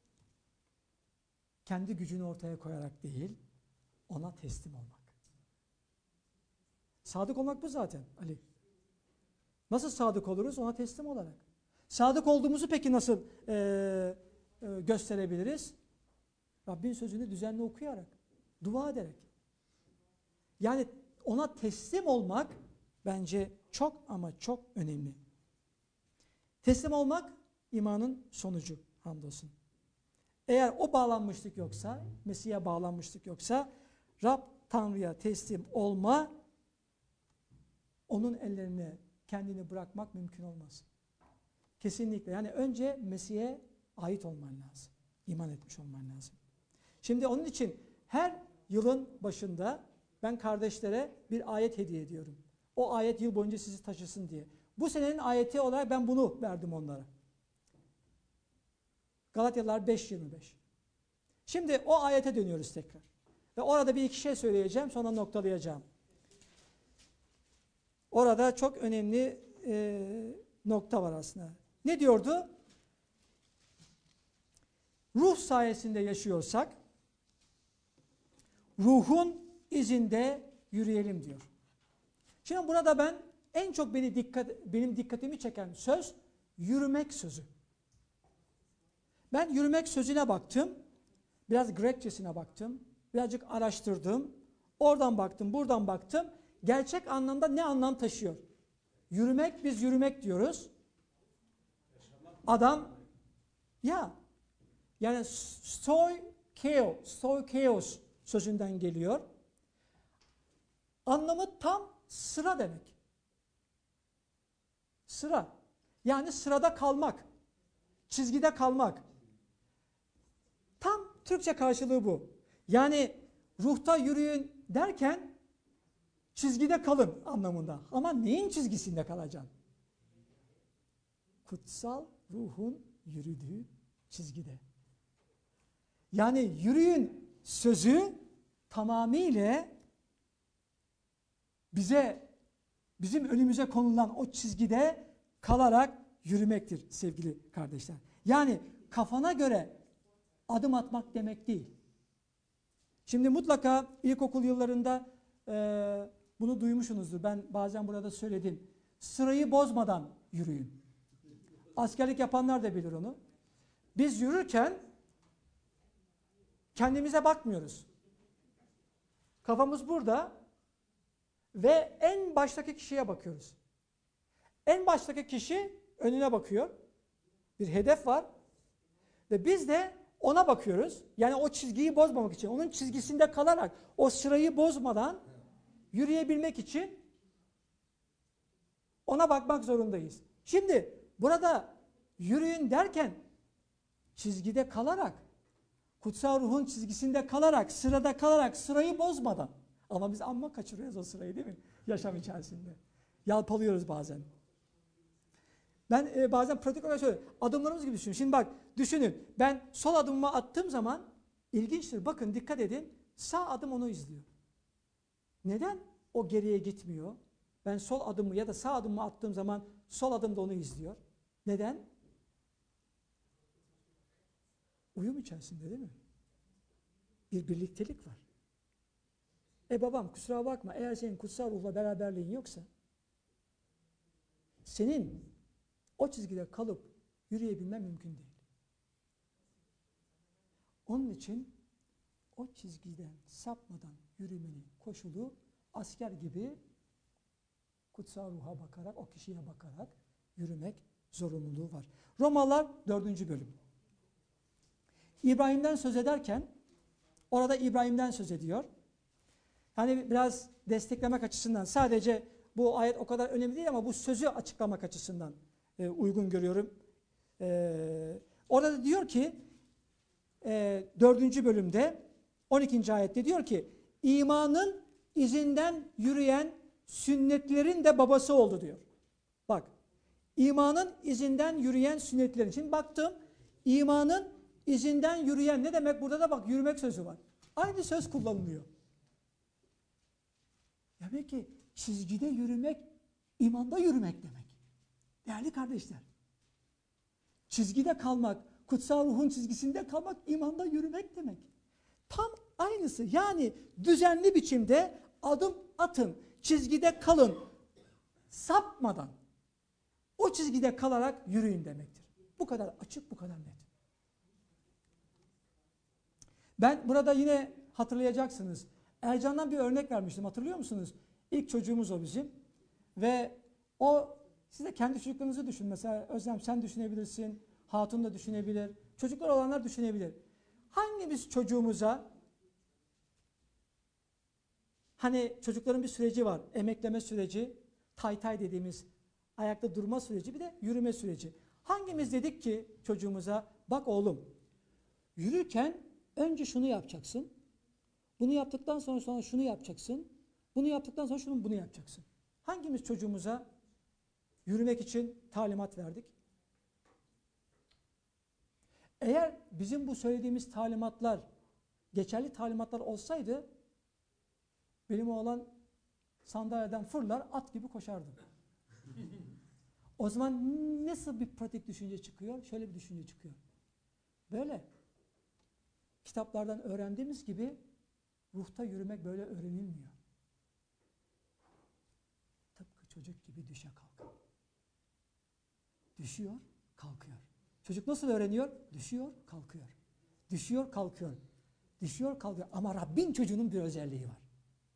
Kendi gücünü ortaya koyarak değil, ona teslim olmak. Sadık olmak bu zaten Ali. Nasıl sadık oluruz? Ona teslim olarak. Sadık olduğumuzu peki nasıl gösterebiliriz? Rabbin sözünü düzenli okuyarak, dua ederek. Yani ona teslim olmak bence çok ama çok önemli. Teslim olmak imanın sonucu hamdolsun. Eğer o bağlanmışlık yoksa, Mesih'e bağlanmışlık yoksa, Rab Tanrı'ya teslim olma, onun ellerine kendini bırakmak mümkün olmaz. Kesinlikle. Yani önce Mesih'e ait olman lazım. İman etmiş olman lazım. Şimdi onun için her yılın başında ben kardeşlere bir ayet hediye ediyorum. O ayet yıl boyunca sizi taşısın diye. Bu senenin ayeti olarak ben bunu verdim onlara. Galatyalılar 5.25. Şimdi o ayete dönüyoruz tekrar. Ve orada bir iki şey söyleyeceğim, sonra noktalayacağım. Orada çok önemli nokta var aslında. Ne diyordu? Ruh sayesinde yaşıyorsak, ruhun izinde yürüyelim diyor. Şimdi burada ben en çok benim dikkatimi çeken söz yürümek sözü. Ben yürümek sözüne baktım. Biraz Grekçesine baktım. Birazcık araştırdım. Oradan baktım, buradan baktım. Gerçek anlamda ne anlam taşıyor? Yürümek, biz yürümek diyoruz. Adam yani stoikeos sözünden geliyor. Anlamı tam sıra demek. Sıra. Yani sırada kalmak. Çizgide kalmak. Tam Türkçe karşılığı bu. Yani ruhta yürüyün derken çizgide kalın anlamında. Ama neyin çizgisinde kalacaksın? Kutsal ruhun yürüdüğü çizgide. Yani yürüyün sözü tamamıyla bizim önümüze konulan o çizgide kalarak yürümektir sevgili kardeşler. Yani kafana göre adım atmak demek değil. Şimdi mutlaka ilkokul yıllarında bunu duymuşsunuzdur. Ben bazen burada söyledim. Sırayı bozmadan yürüyün. Askerlik yapanlar da bilir onu. Biz yürürken kendimize bakmıyoruz. Kafamız burada ve en baştaki kişiye bakıyoruz. En baştaki kişi önüne bakıyor. Bir hedef var ve biz de ona bakıyoruz. Yani o çizgiyi bozmamak için, onun çizgisinde kalarak o sırayı bozmadan yürüyebilmek için ona bakmak zorundayız. Şimdi burada yürüyün derken çizgide kalarak, kutsal ruhun çizgisinde kalarak, sırada kalarak, sırayı bozmadan. Ama biz amma kaçırıyoruz o sırayı, değil mi? Yaşam içerisinde. Yalpalıyoruz bazen. Ben bazen pratik olarak söylüyorum. Adımlarımız gibi düşünün. Şimdi bak düşünün. Ben sol adımımı attığım zaman ilginçtir. Bakın dikkat edin. Sağ adım onu izliyor. Neden o geriye gitmiyor? Ben sol adımı ya da sağ adımımı attığım zaman sol adım da onu izliyor. Neden? Uyum içerisinde, değil mi? Bir birliktelik var. Babam kusura bakma, eğer senin kutsal ruhla beraberliğin yoksa senin o çizgide kalıp yürüyebilmen mümkün değil. Onun için o çizgiden sapmadan yürümenin koşulu asker gibi kutsal ruha bakarak, o kişiye bakarak yürümek zorunluluğu var. Romalılar 4. bölüm. İbrahim'den söz ederken orada İbrahim'den söz ediyor. Hani biraz desteklemek açısından, sadece bu ayet o kadar önemli değil ama bu sözü açıklamak açısından uygun görüyorum. Orada da diyor ki 4. bölümde 12. ayette diyor ki imanın izinden yürüyen sünnetlerin de babası oldu diyor. Bak, imanın izinden yürüyen sünnetlerin. Şimdi baktım, imanın izinden yürüyen ne demek? Burada da bak yürümek sözü var. Aynı söz kullanılıyor. Demek ki çizgide yürümek, imanda yürümek demek. Değerli kardeşler, çizgide kalmak, kutsal ruhun çizgisinde kalmak, imanda yürümek demek. Tam aynısı. Yani düzenli biçimde adım atın, çizgide kalın, sapmadan. O çizgide kalarak yürüyün demektir. Bu kadar açık, bu kadar net. Ben burada yine hatırlayacaksınız. Ercan'dan bir örnek vermiştim, hatırlıyor musunuz? İlk çocuğumuz o bizim. Ve o, siz de kendi çocuklarınızı düşün. Mesela Özlem sen düşünebilirsin, Hatun da düşünebilir, çocuklar olanlar düşünebilir. Hangimiz çocuğumuza, hani çocukların bir süreci var, emekleme süreci, tay dediğimiz ayakta durma süreci, bir de yürüme süreci. Hangimiz dedik ki çocuğumuza, bak oğlum, yürürken önce şunu yapacaksın, bunu yaptıktan sonra şunu yapacaksın, bunu yaptıktan sonra bunu yapacaksın. Hangimiz çocuğumuza yürümek için talimat verdik? Eğer bizim bu söylediğimiz talimatlar geçerli talimatlar olsaydı benim oğlan sandalyeden fırlar, at gibi koşardı. O zaman nasıl bir pratik düşünce çıkıyor? Şöyle bir düşünce çıkıyor. Böyle. Kitaplardan öğrendiğimiz gibi ruhta yürümek böyle öğrenilmiyor. Tıpkı çocuk gibi düşe kalk. Düşüyor, kalkıyor. Çocuk nasıl öğreniyor? Düşüyor, kalkıyor. Düşüyor, kalkıyor. Düşüyor, kalkıyor. Ama Rabbin çocuğunun bir özelliği var.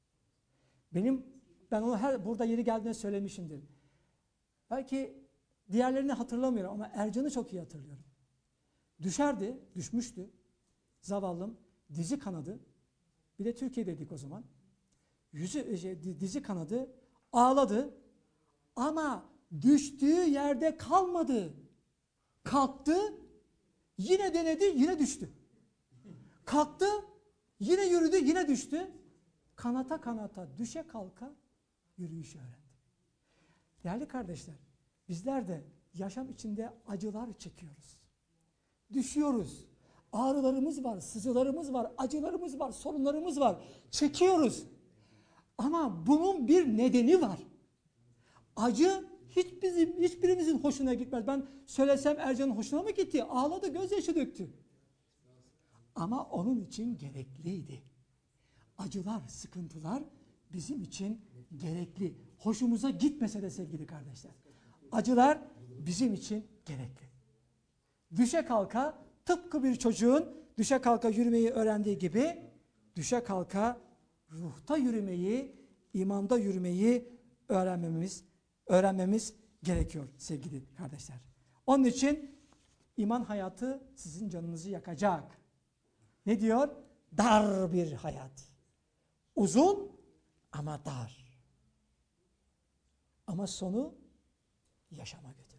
Ben onu burada yeri geldiğinde söylemişimdir. Belki diğerlerini hatırlamıyorum ama Ercan'ı çok iyi hatırlıyorum. Düşerdi, düşmüştü. Zavallım, dizi kanadı. Bir de Türkiye'deydik o zaman. Dizi kanadı, ağladı. Ama düştüğü yerde kalmadı. Kalktı, yine denedi, yine düştü. Kalktı, yine yürüdü, yine düştü. Kanata kanata, düşe kalka yürüyüşü öğrendi. Değerli kardeşler, bizler de yaşam içinde acılar çekiyoruz. Düşüyoruz. Ağrılarımız var, sızılarımız var, acılarımız var, sorunlarımız var. Çekiyoruz. Ama bunun bir nedeni var. Acı hiçbirimizin hoşuna gitmez. Ben söylesem Ercan'ın hoşuna mı gitti? Ağladı, gözyaşı döktü. Ama onun için gerekliydi. acılar, sıkıntılar bizim için gerekli. Hoşumuza gitmese de sevgili kardeşler. Acılar bizim için gerekli. Düşe kalka tıpkı bir çocuğun düşe kalka yürümeyi öğrendiği gibi düşe kalka ruhta yürümeyi, imanda yürümeyi öğrenmemiz gerekiyor sevgili kardeşler. Onun için iman hayatı sizin canınızı yakacak. Ne diyor? Dar bir hayat. Uzun ama dar. Ama sonu yaşama götürüyor.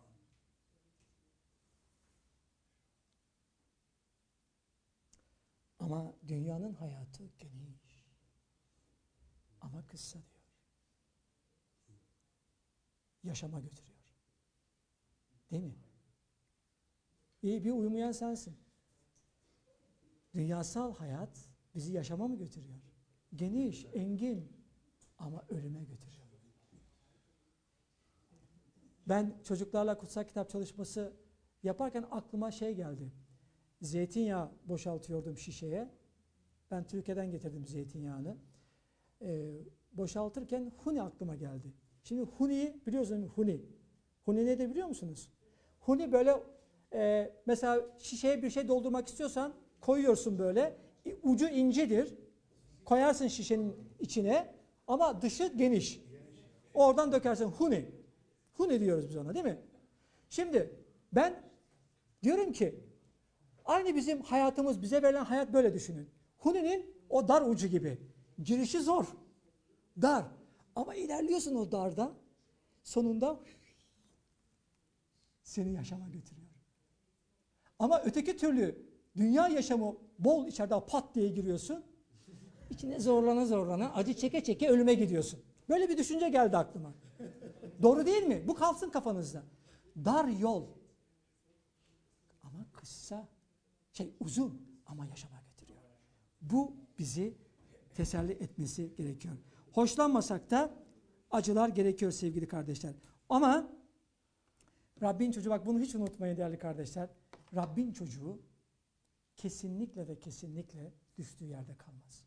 Ama dünyanın hayatı geniş. Ama kısa diyor. Yaşama götürüyor. Değil mi? İyi bir uyumayan sensin. Dünyasal hayat bizi yaşama mı götürüyor? Geniş, engin ama ölüme götürüyor. Ben çocuklarla kutsal kitap çalışması yaparken aklıma şey geldi. Zeytinyağı boşaltıyordum şişeye. Ben Türkiye'den getirdim zeytinyağını. Boşaltırken huni aklıma geldi. Şimdi huniyi biliyorsunuz huni. Huni nedir biliyor musunuz? Huni böyle mesela şişeye bir şey doldurmak istiyorsan koyuyorsun böyle. Ucu incidir. Koyarsın şişenin içine ama dışı geniş. Oradan dökersin huni. Huni diyoruz biz ona değil mi? Şimdi ben diyorum ki aynı bizim hayatımız, bize verilen hayat böyle düşünün. Huni'nin o dar ucu gibi. Girişi zor. Dar. Ama ilerliyorsun o darda. Sonunda seni yaşama götürüyor. Ama öteki türlü dünya yaşamı bol içeride pat diye giriyorsun. İçine zorlana zorlana acı çeke çeke ölüme gidiyorsun. Böyle bir düşünce geldi aklıma. Doğru değil mi? Bu kalsın kafanızda. Dar yol. Ama kısa. Uzun ama yaşama götürüyor. Bu bizi teselli etmesi gerekiyor. Hoşlanmasak da acılar gerekiyor sevgili kardeşler. Ama Rabbin çocuğu, bak bunu hiç unutmayın değerli kardeşler. Rabbin çocuğu kesinlikle ve kesinlikle düştüğü yerde kalmaz.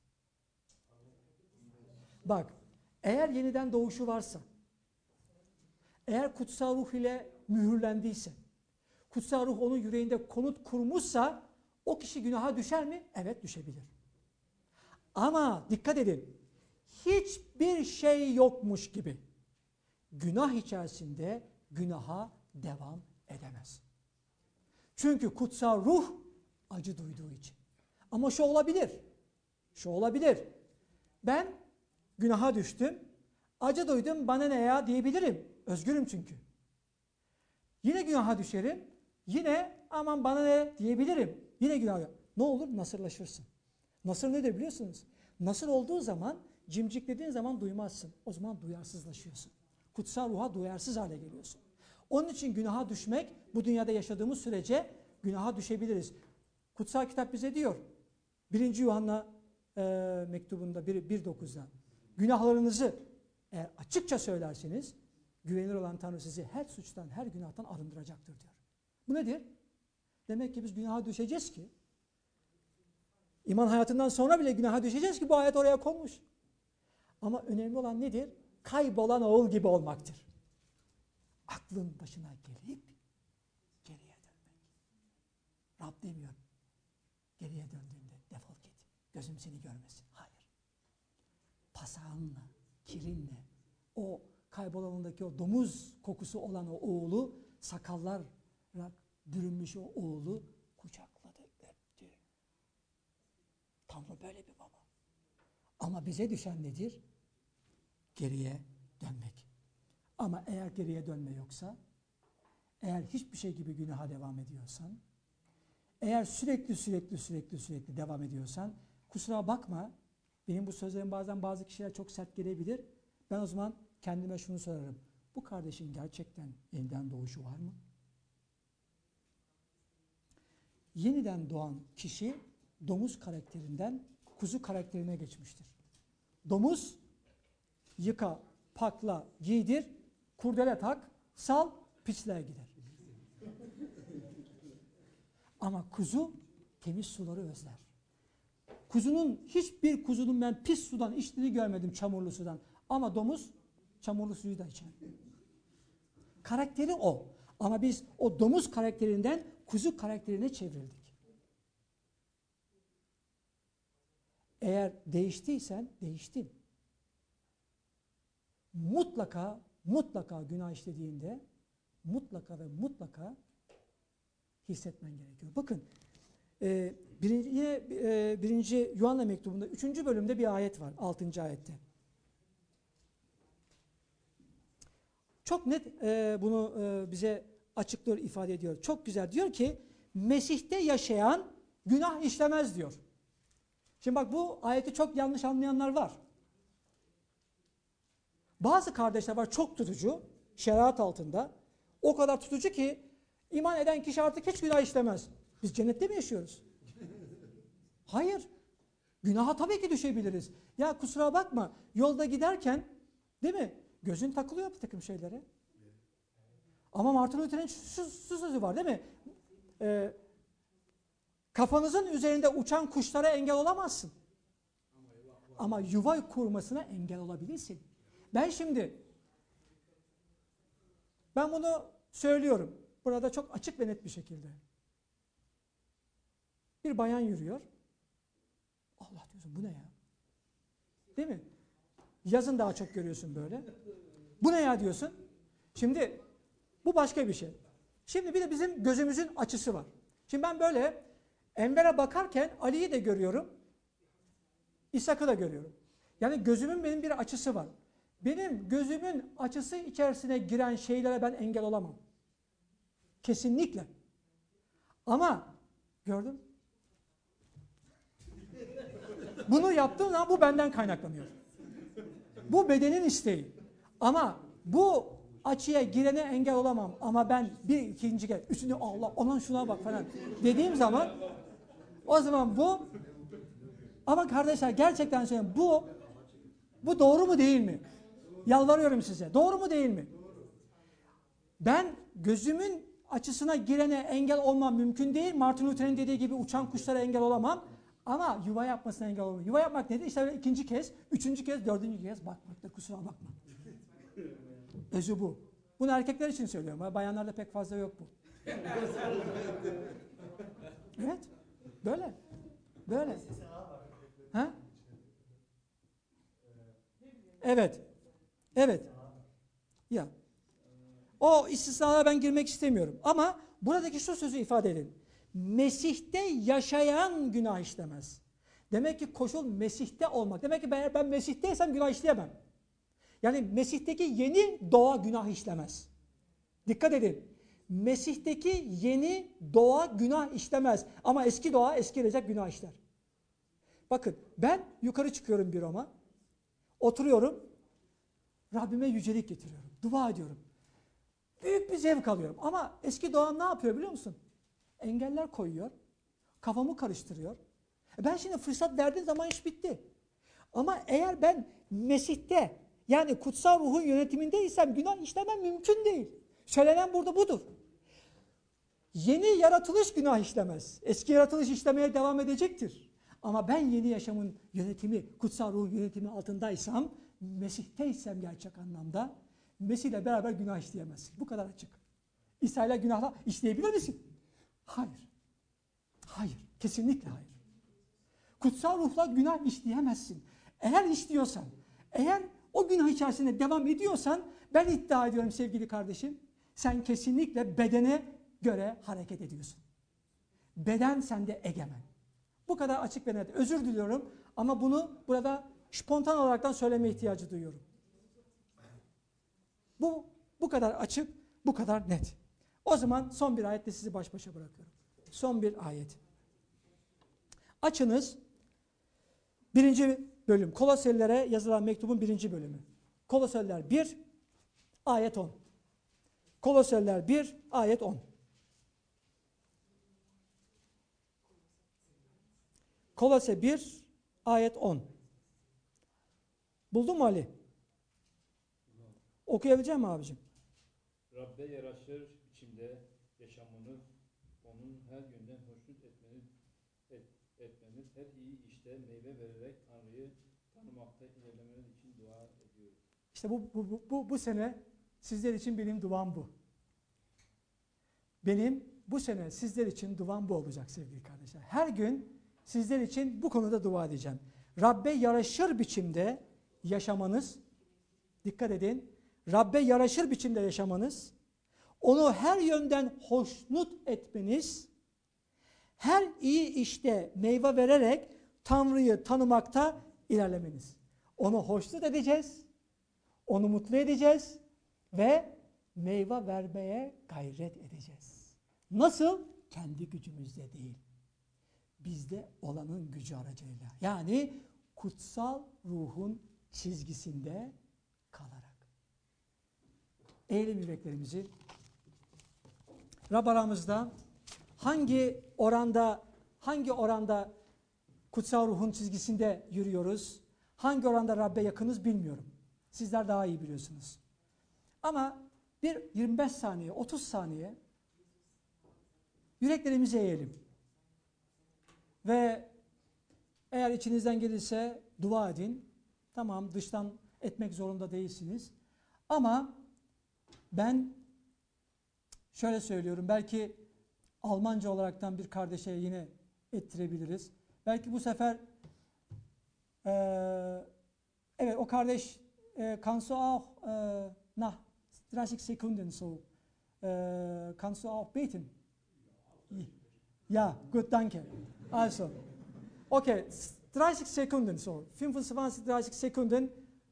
Bak, eğer yeniden doğuşu varsa, eğer kutsal ruh ile mühürlendiyse, kutsal ruh onun yüreğinde konut kurmuşsa o kişi günaha düşer mi? Evet, düşebilir. Ama dikkat edin, hiçbir şey yokmuş gibi günah içerisinde günaha devam edemez. Çünkü kutsal ruh acı duyduğu için. Ama şu olabilir. Ben günaha düştüm, acı duydum, bana ne ya diyebilirim. Özgürüm çünkü. Yine günaha düşerim, yine aman bana ne diyebilirim. Yine günah. Ne olur? Nasırlaşırsın. Nasır nedir biliyorsunuz? Nasır olduğu zaman, cimciklediğin zaman duymazsın. O zaman duyarsızlaşıyorsun. Kutsal ruha duyarsız hale geliyorsun. Onun için günaha düşmek, bu dünyada yaşadığımız sürece günaha düşebiliriz. Kutsal kitap bize diyor, 1. Yuhanna mektubunda 1.9'da, günahlarınızı eğer açıkça söylerseniz, güvenilir olan Tanrı sizi her suçtan, her günahtan arındıracaktır diyor. Bu nedir? Demek ki biz günaha düşeceğiz ki, iman hayatından sonra bile günaha düşeceğiz ki bu ayet oraya konmuş. Ama önemli olan nedir? Kaybolan oğul gibi olmaktır. Aklın başına gelip geriye dönmek. Rab demiyor, geriye döndüğünde defol git, gözüm seni görmesin. Hayır. Pasağınla, kirinle, o kaybolanındaki o domuz kokusu olan o oğlu, sakallarla bürünmüş o oğlu kucakladı, öptü. Tanrı böyle bir baba. Ama bize düşen nedir? Geriye dönmek. Ama eğer geriye dönme yoksa, eğer hiçbir şey gibi günaha devam ediyorsan, eğer sürekli devam ediyorsan, kusura bakma, benim bu sözlerim bazen bazı kişiler çok sert gelebilir. Ben o zaman kendime şunu sorarım. Bu kardeşin gerçekten yeniden doğuşu var mı? Yeniden doğan kişi domuz karakterinden kuzu karakterine geçmiştir. Domuz, yıka, pakla, giydir, kurdele tak, sal, pisliğe gider. Ama kuzu temiz suları özler. Hiçbir kuzunun ben pis sudan içtiğini görmedim, çamurlu sudan. Ama domuz çamurlu suyu da içer. Karakteri o. Ama biz o domuz karakterinden kuzu karakterine çevrildik. Eğer değiştiysen değiştin. Mutlaka günah işlediğinde mutlaka hissetmen gerekiyor. Bakın birinci Yuhanna mektubunda 3. bölümde bir ayet var. 6. ayette. Çok net bunu bize açıklıyor, ifade ediyor. Çok güzel. Diyor ki Mesih'te yaşayan günah işlemez diyor. Şimdi bak, bu ayeti çok yanlış anlayanlar var. Bazı kardeşler var çok tutucu, şeriat altında. O kadar tutucu ki iman eden kişi artık hiç günah işlemez. Biz cennette mi yaşıyoruz? Hayır. Günaha tabii ki düşebiliriz. Ya kusura bakma, yolda giderken değil mi? Gözün takılıyor bir takım şeylere. Ama Martin Luther'in şu sözü var değil mi? Kafanızın üzerinde uçan kuşlara engel olamazsın. Ama yuva kurmasına engel olabilirsin. Ben bunu söylüyorum. Burada çok açık ve net bir şekilde. Bir bayan yürüyor. Allah diyorsun, bu ne ya? Değil mi? Yazın daha çok görüyorsun böyle. Bu ne ya diyorsun. Şimdi bu başka bir şey. Şimdi bir de bizim gözümüzün açısı var. Şimdi ben böyle Enver'e bakarken Ali'yi de görüyorum. İshak'ı da görüyorum. Yani gözümün benim bir açısı var. Benim gözümün açısı içerisine giren şeylere ben engel olamam. Kesinlikle. Ama gördün? Bunu yaptığım zaman bu benden kaynaklanıyor. Bu bedenin isteği. Ama bu açıya girene engel olamam. Ama ben bir ikinci kez, üçüncü, Allah olan şuna bak falan dediğim zaman o zaman bu, ama kardeşler gerçekten söylüyorum, bu doğru mu değil mi? Yalvarıyorum size. Doğru mu değil mi? Ben gözümün açısına girene engel olmam mümkün değil. Martin Luther'in dediği gibi uçan kuşlara engel olamam. Ama yuva yapmasına engel olamam. Yuva yapmak nedir? İşte ikinci kez, üçüncü kez, dördüncü kez bakmaktır. Kusura bakma. Özü bu. Bunu erkekler için söylüyorum. Bayanlarda pek fazla yok bu. Evet. Böyle. Ha? Evet. Ya. O istisnalara ben girmek istemiyorum. Ama buradaki şu sözü ifade edin. Mesih'te yaşayan günah işlemez. Demek ki koşul Mesih'te olmak. Demek ki ben Mesih'teysem günah işleyemem. Yani Mesih'teki yeni doğa günah işlemez. Dikkat edin. Mesih'teki yeni doğa günah işlemez. Ama eski doğa eskilecek, günah işler. Bakın, ben yukarı çıkıyorum büroma. Oturuyorum. Rabbime yücelik getiriyorum. Dua ediyorum. Büyük bir zevk alıyorum. Ama eski doğan ne yapıyor biliyor musun? Engeller koyuyor. Kafamı karıştırıyor. Ben şimdi fırsat verdiğim zaman iş bitti. Ama eğer ben Mesih'te, yani kutsal ruhun yönetimindeysem günah işlemem mümkün değil. Söylenen burada budur. Yeni yaratılış günah işlemez. Eski yaratılış işlemeye devam edecektir. Ama ben yeni yaşamın yönetimi, kutsal ruhun yönetimi altındaysam, Mesih'teysem gerçek anlamda, Mesih'le beraber günah işleyemezsin. Bu kadar açık. İsa ile günahla işleyebilir misin? Hayır. Kesinlikle hayır. Kutsal ruhla günah işleyemezsin. Eğer işliyorsan, eğer o günah içerisinde devam ediyorsan, ben iddia ediyorum sevgili kardeşim, sen kesinlikle bedene göre hareket ediyorsun. Beden sende egemen. Bu kadar açık ve net. Özür diliyorum ama bunu burada spontan olaraktan söyleme ihtiyacı duyuyorum. Bu kadar açık, bu kadar net. O zaman son bir ayetle sizi baş başa bırakıyorum. Son bir ayet. Açınız 1. bölüm. Koloselilere yazılan mektubun 1. bölümü. Koloseliler 1, ayet 10. Koloseliler 1, ayet 10. Kolose 1, ayet 10. Buldun mu Ali? Okuyabilecek misin abicim? Rabbe yaraşır biçimde yaşamını onun her yönden hoşnut etmeniz, her iyi işte meyve vererek Tanrı'yı tanımakta ilerlemeniz için dua ediyoruz. İşte bu sene sizler için benim duam bu. Benim bu sene sizler için duam bu olacak sevgili kardeşler. Her gün sizler için bu konuda dua edeceğim. Rabbe yaraşır biçimde yaşamanız, dikkat edin, Rabbe yaraşır biçimde yaşamanız, onu her yönden hoşnut etmeniz, her iyi işte meyve vererek Tanrı'yı tanımakta ilerlemeniz. Onu hoşnut edeceğiz, onu mutlu edeceğiz ve meyve vermeye gayret edeceğiz. Nasıl? Kendi gücümüzle değil. Bizde olanın gücü aracılığıyla. Yani kutsal ruhun çizgisinde kalarak. Eğilim yüreklerimizi. Rab aramızda hangi oranda kutsal ruhun çizgisinde yürüyoruz? Hangi oranda Rabbe yakınız bilmiyorum. Sizler daha iyi biliyorsunuz. Ama bir 25 saniye, 30 saniye yüreklerimizi eğelim. Ve eğer içinizden gelirse dua edin. Tamam, dıştan etmek zorunda değilsiniz. Ama ben şöyle söylüyorum, belki Almanca olaraktan bir kardeşe yine ettirebiliriz. Belki bu sefer evet, o kardeş kannst du auch nach 30 Sekunden so kannst du auch beten? Ja, gut, danke. Also, okay, 30 Sekunden so, 25-30 Sekunden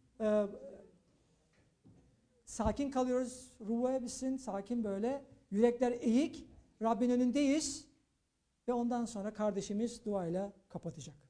sakin kalıyoruz, ruhe bitsin, sakin böyle, yürekler eğik, Rabbin önündeyiz ve ondan sonra kardeşimiz duayla kapatacak.